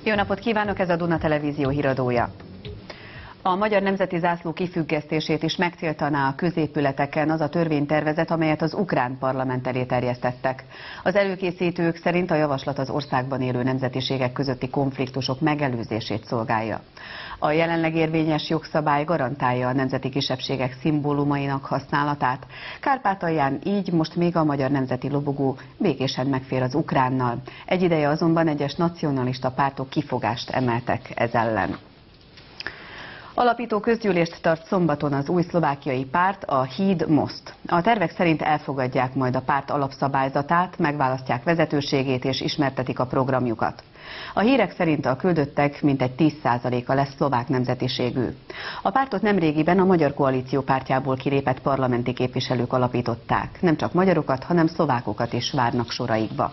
Jó napot kívánok, ez a Duna Televízió híradója. A magyar nemzeti zászló kifüggesztését is megtiltaná a középületeken az a törvénytervezet, amelyet az ukrán parlament elé terjesztettek. Az előkészítők szerint a javaslat az országban élő nemzetiségek közötti konfliktusok megelőzését szolgálja. A jelenleg érvényes jogszabály garantálja a nemzeti kisebbségek szimbólumainak használatát. Kárpátalján így most még a magyar nemzeti lobogó békésen megfér az ukránnal. Egy ideje azonban egyes nacionalista pártok kifogást emeltek ez ellen. Alapító közgyűlést tart szombaton az új szlovákiai párt, a Híd Most. A tervek szerint elfogadják majd a párt alapszabályzatát, megválasztják vezetőségét és ismertetik a programjukat. A hírek szerint a küldöttek mintegy 10%-a lesz szlovák nemzetiségű. A pártot nemrégiben a Magyar Koalíció pártjából kilépett parlamenti képviselők alapították. Nem csak magyarokat, hanem szlovákokat is várnak soraikba.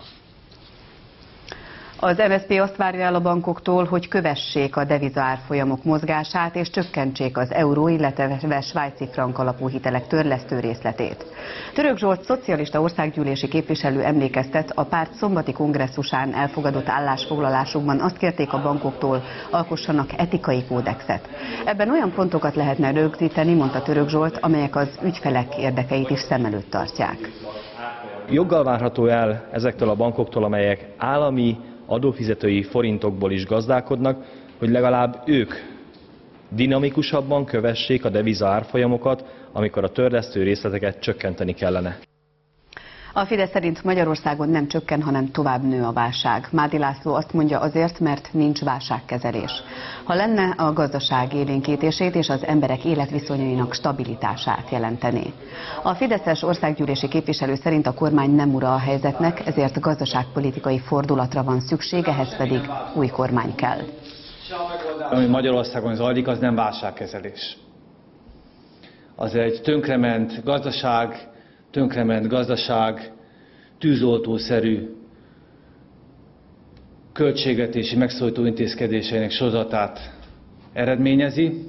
Az MSZP azt várja el a bankoktól, hogy kövessék a devizaárfolyamok mozgását és csökkentsék az euró, illetve svájci frank alapú hitelek törlesztő részletét. Török Zsolt szocialista országgyűlési képviselő emlékeztet, a párt szombati kongresszusán elfogadott állásfoglalásukban azt kérték a bankoktól, alkossanak etikai kódexet. Ebben olyan pontokat lehetne rögzíteni, mondta Török Zsolt, amelyek az ügyfelek érdekeit is szem előtt tartják. Joggal várható el ezektől a bankoktól, amelyek állami adófizetői forintokból is gazdálkodnak, hogy legalább ők dinamikusabban kövessék a deviza árfolyamokat, amikor a törlesztő részleteket csökkenteni kellene. A Fidesz szerint Magyarországon nem csökken, hanem tovább nő a válság. Mádi László azt mondja, azért, mert nincs válságkezelés. Ha lenne, a gazdaság élénkítését és az emberek életviszonyainak stabilitását jelentené. A fideszes országgyűlési képviselő szerint a kormány nem ura a helyzetnek, ezért gazdaságpolitikai fordulatra van szükség, ehhez pedig új kormány kell. Ami Magyarországon zajlik, az nem válságkezelés. Az egy tönkrement gazdaság, tűzoltószerű költségvetési megszorító intézkedéseinek sorozatát eredményezi,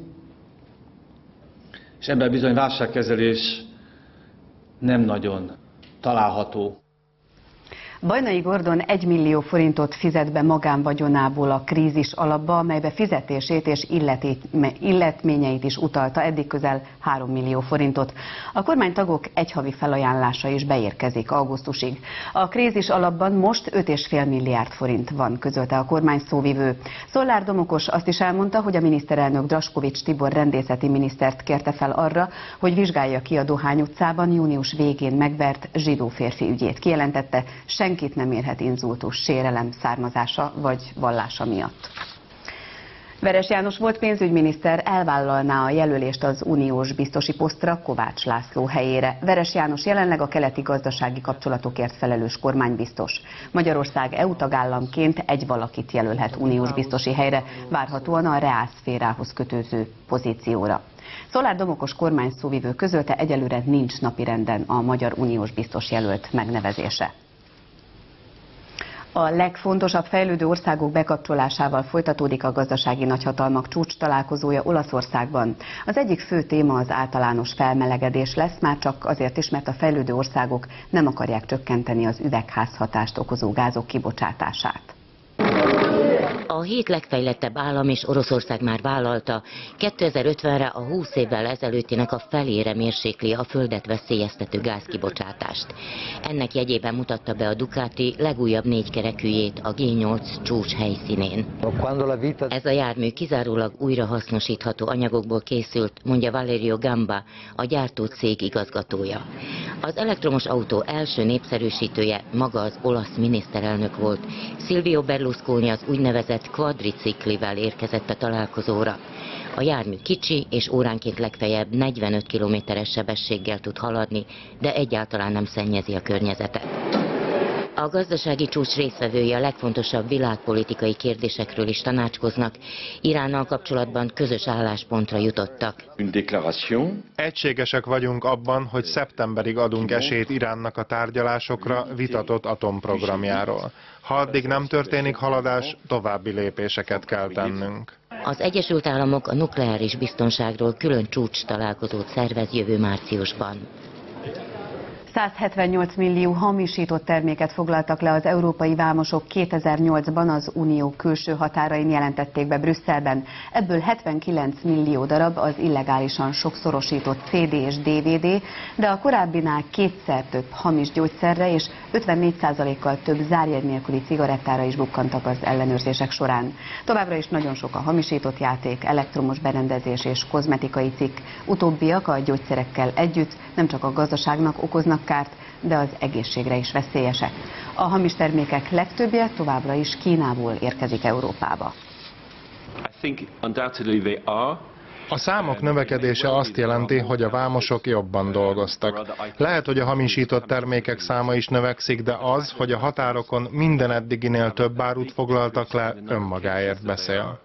és ebben bizony válságkezelés nem nagyon található. Bajnai Gordon 1 millió forintot fizet be magánvagyonából a krízis alapba, amelybe fizetését és illetményeit is utalta, eddig közel 3 millió forintot. A kormánytagok egyhavi felajánlása is beérkezik augusztusig. A krízis alapban most 5,5 milliárd forint van, közölte a kormány szóvivő. Szollár Domokos azt is elmondta, hogy a miniszterelnök Draskovics Tibor rendészeti minisztert kérte fel arra, hogy vizsgálja ki a Dohány utcában június végén megvert zsidó férfi ügyét. Kijelentette, senkit nem érhet inzultus, sérelem származása vagy vallása miatt. Veres János volt pénzügyminiszter elvállalná a jelölést az uniós biztosi posztra Kovács László helyére. Veres János jelenleg a keleti gazdasági kapcsolatokért felelős kormánybiztos. Magyarország EU tagállamként egy valakit jelölhet uniós biztosi helyre, várhatóan a reálszférához kötődő pozícióra. Szollár Domokos kormányszóvivő közölte, egyelőre nincs napirenden a magyar uniós biztos jelölt megnevezése. A legfontosabb fejlődő országok bekapcsolásával folytatódik a gazdasági nagyhatalmak csúcs találkozója Olaszországban. Az egyik fő téma az általános felmelegedés lesz, már csak azért is, mert a fejlődő országok nem akarják csökkenteni az üvegházhatást okozó gázok kibocsátását. A 7 legfejlettebb állam és Oroszország már vállalta, 2050-re a 20 évvel ezelőttinek a felére mérsékli a földet veszélyeztető gázkibocsátást. Ennek jegyében mutatta be a Ducati legújabb 4 kerekűjét a G8 csúcs helyszínén. Ez a jármű kizárólag újrahasznosítható anyagokból készült, mondja Valerio Gamba, a gyártócég igazgatója. Az elektromos autó első népszerűsítője maga az olasz miniszterelnök volt. Silvio Berlusconi az úgynevezett quadriciklivel érkezett a találkozóra. A jármű kicsi és óránként legfeljebb 45 km/s sebességgel tud haladni, de egyáltalán nem szennyezi a környezetet. A gazdasági csúcs résztvevői a legfontosabb világpolitikai kérdésekről is tanácskoznak. Iránnal kapcsolatban közös álláspontra jutottak. Egységesek vagyunk abban, hogy szeptemberig adunk esélyt Iránnak a tárgyalásokra vitatott atomprogramjáról. Ha addig nem történik haladás, további lépéseket kell tennünk. Az Egyesült Államok a nukleáris biztonságról külön csúcs találkozót szervez jövő márciusban. 178 millió hamisított terméket foglaltak le az európai vámosok 2008-ban az unió külső határain, jelentették be Brüsszelben. Ebből 79 millió darab az illegálisan sokszorosított CD és DVD, de a korábbinál kétszer több hamis gyógyszerre és 54%-kal több zárjegy nélküli cigarettára is bukkantak az ellenőrzések során. Továbbra is nagyon sok a hamisított játék, elektromos berendezés és kozmetikai cikk. Utóbbiak a gyógyszerekkel együtt nem csak a gazdaságnak okoznak kárt, de az egészségre is veszélyesek. A hamis termékek legtöbbje továbbra is Kínából érkezik Európába. A számok növekedése azt jelenti, hogy a vámosok jobban dolgoztak. Lehet, hogy a hamisított termékek száma is növekszik, de az, hogy a határokon minden eddiginél több árut foglaltak le, önmagáért beszél.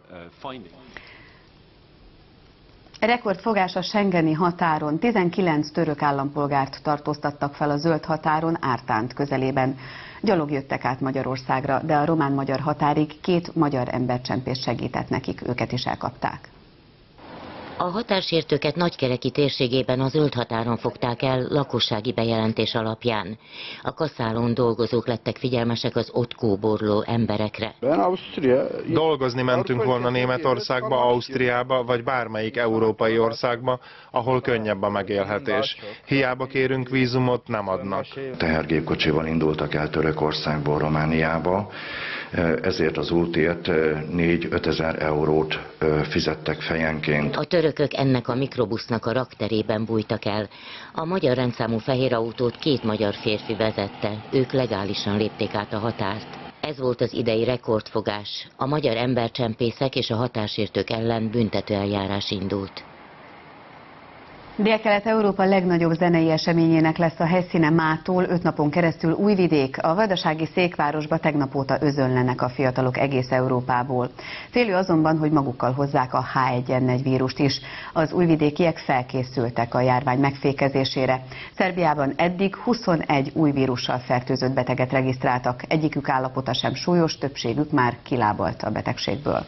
Rekordfogás a schengeni határon. 19 török állampolgárt tartóztattak fel a zöld határon Ártánt közelében. Gyalog jöttek át Magyarországra, de a román-magyar határig 2 magyar embercsempész segített nekik, őket is elkapták. A határsértőket Nagykereki térségében a zöld határon fogták el lakossági bejelentés alapján. A kasszálón dolgozók lettek figyelmesek az ott kóborló emberekre. Dolgozni mentünk volna Németországba, Ausztriába vagy bármelyik európai országba, ahol könnyebb a megélhetés. Hiába kérünk vízumot, nem adnak. Tehergépkocsival indultak el Törökországból Romániába, ezért az útért 4-5 ezer eurót fizettek fejenként. A törökök ennek a mikrobusznak a rakterében bújtak el. A magyar rendszámú fehér autót 2 magyar férfi vezette, ők legálisan lépték át a határt. Ez volt az idei rekordfogás. A magyar embercsempészek és a határsértők ellen büntetőeljárás indult. Dél-Kelet-Európa legnagyobb zenei eseményének lesz a helyszíne mától 5 napon keresztül Újvidék. A vajdasági székvárosba tegnap óta özönlenek a fiatalok egész Európából. Félő azonban, hogy magukkal hozzák a H1N1 vírust is. Az újvidékiek felkészültek a járvány megfékezésére. Szerbiában eddig 21 új vírussal fertőzött beteget regisztráltak. Egyikük állapota sem súlyos, többségük már kilábalt a betegségből.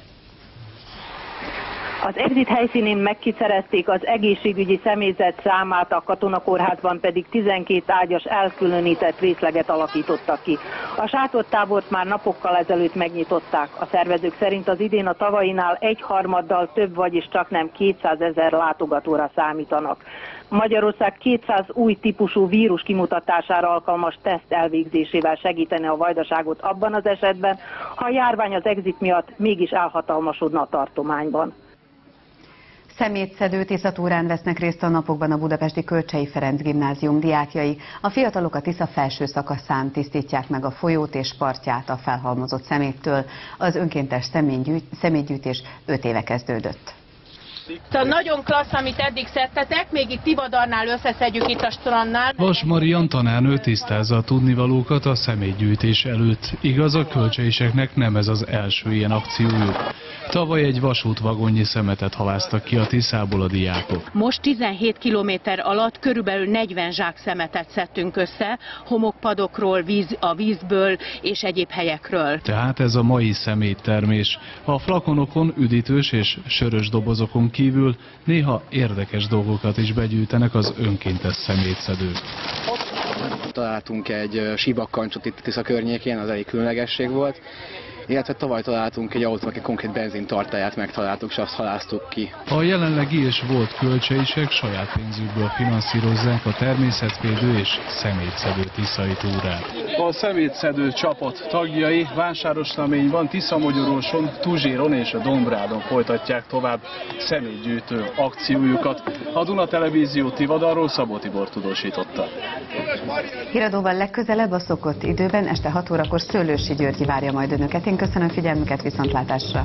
Az exit helyszínén megkiszerezték az egészségügyi személyzet számát, a katonakórházban pedig 12 ágyas elkülönített részleget alakítottak ki. A sátortábort már napokkal ezelőtt megnyitották. A szervezők szerint az idén a tavalyinál 1/3 több, vagyis csaknem 200 000 látogatóra számítanak. Magyarország 200 új típusú vírus kimutatására alkalmas teszt elvégzésével segíteni a Vajdaságot abban az esetben, ha a járvány az exit miatt mégis elhatalmasodna a tartományban. Szemétszedő Tiszatúrán vesznek részt a napokban a budapesti Kölcsey Ferenc gimnázium diákjai. A fiatalok a Tisza felső szakaszán tisztítják meg a folyót és partját a felhalmozott szeméttől. Az önkéntes szemétgyűjtés 5 éve kezdődött. Nagyon klassz, amit eddig szedtetek, még itt Tivadarnál összeszedjük itt a strandnál. Vas Marian tanárnő tisztázza a tudnivalókat a szemétgyűjtés előtt. Igaz, a kölcseiseknek nem ez az első ilyen akciójuk. Tavaly egy vasútvagonnyi szemetet halásztak ki a Tiszából a diákok. Most 17 kilométer alatt körülbelül 40 zsák szemetet szedtünk össze, homokpadokról, a vízből és egyéb helyekről. Tehát ez a mai szeméttermés. A flakonokon, üdítős és sörös dobozokon kívül néha érdekes dolgokat is begyűjtenek az önkéntes szemétszedők. Találtunk egy sivakkancsot itt Tisza környékén, az elég különlegesség volt. Illetve tavaly találtunk egy autót, aki konkrét benzintartályát megtaláltuk, és azt haláztuk ki. A jelenlegi és volt kölcseisek saját pénzükből finanszírozzák a természetvédő és szemétszedő tiszai túrát. A szemétszedő csapat tagjai Vásárosnaményban, Tiszamogyoróson, Tuzséron és a Dombrádon folytatják tovább szemétgyűjtő akciójukat. A Duna Televízió Tivadarról Szabó Tibor tudósította. Híradóval legközelebb a szokott időben, este 6 órakor Szőlősi Györgyi várja majd önöket. Én köszönöm figyelmüket, viszontlátásra!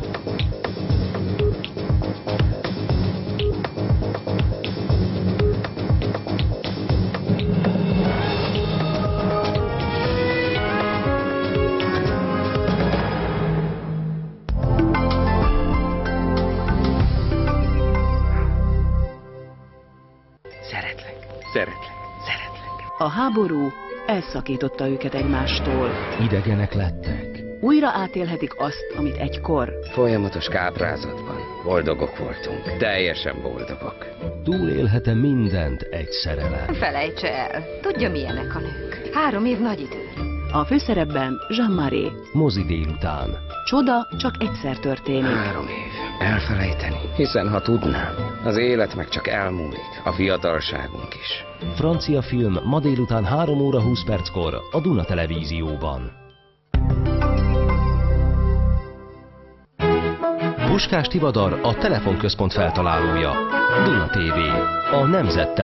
Szeretlek. A háború elszakította őket egymástól. Idegenek lettek. újra átélhetik azt, amit egykor. Folyamatos káprázatban. Boldogok voltunk. Teljesen boldogok. Túlélhet-e mindent egy szerelem? Felejtse el. Tudja, milyenek a nők. 3 év nagy idő. A főszerepben Jean-Marie. Mozi délután. Csoda csak egyszer történik. 3 év. Elfelejteni. Hiszen ha tudnám, az élet meg csak elmúlik. A fiatalságunk is. Francia film ma délután 3 óra 20 perckor a Duna Televízióban. Puskás Tivadar a telefonközpont feltalálója. Duna TV, a nemzet